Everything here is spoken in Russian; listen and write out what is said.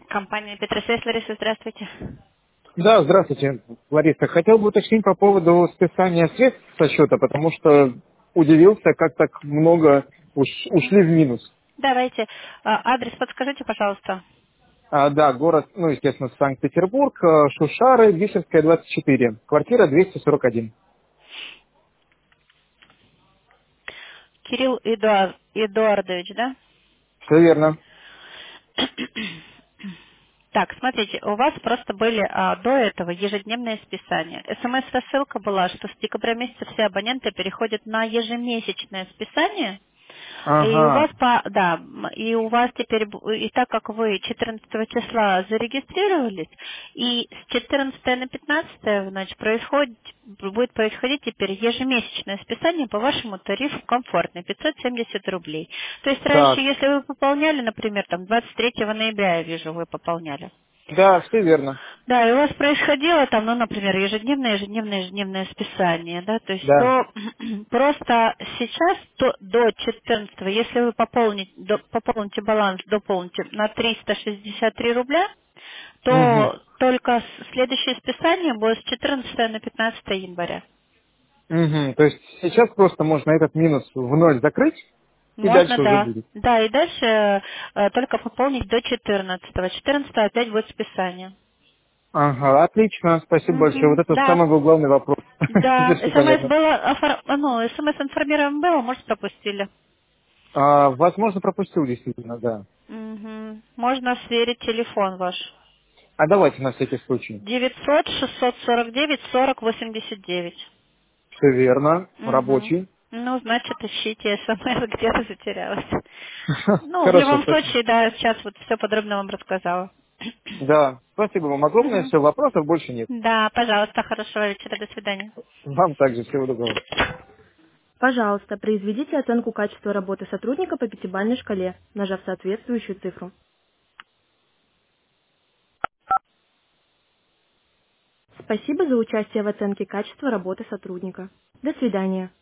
Компания Петросвязь, Лариса, здравствуйте. Да, здравствуйте, Лариса. Хотел бы уточнить по поводу списания средств со счета, потому что удивился, как так много ушли в минус. Давайте. Адрес подскажите, пожалуйста. Да, город, ну, естественно, Санкт-Петербург, Шушары, Бишевская, 24, квартира 241. Кирилл Эдуардович, да? Все верно. Так, смотрите, у вас просто были до этого ежедневные списания. СМС-рассылка была, что с декабря месяца все абоненты переходят на ежемесячное списание. И у вас Ага, и у вас теперь, и так как вы 14 числа зарегистрировались, и с 14 на 15, значит, будет происходить теперь ежемесячное списание по вашему тарифу комфортный, 570 рублей. То есть раньше, так. если вы пополняли, например, там 23 ноября, я вижу, вы пополняли. Да, все верно. Да, и у вас происходило там, ну, например, ежедневное списание, да, то есть Да. то просто сейчас до 14, если вы пополните баланс, дополните на 363 рубля, Угу. то только следующее списание будет с 14 на 15 января. Угу. То есть сейчас просто можно этот минус в ноль закрыть, и Можно, дальше уже да. будет. Да, и дальше только пополнить до 14. 14 опять будет списание. Ага, отлично, спасибо большое. Вот Мгм. это Да, самый был главный вопрос. да, Теперь все СМС понятно. было, ну, СМС информирован было, может, пропустили. Возможно, пропустил действительно, да. Мгм. Можно сверить телефон ваш. А давайте на всякий случай. 900-649-40-89. Все верно, Угу. рабочий. Ну, значит, ищите СМС, где-то затерялась. Ну, в Хорошо, любом спасибо. случае, да, сейчас вот все подробно вам рассказала. Да, спасибо вам огромное. Мгм. Все, вопросов больше нет. Да, пожалуйста, хорошего вечера, до свидания. Вам также всего доброго. Пожалуйста, произведите оценку качества работы сотрудника по пятибалльной шкале, нажав соответствующую цифру. Спасибо за участие в оценке качества работы сотрудника. До свидания.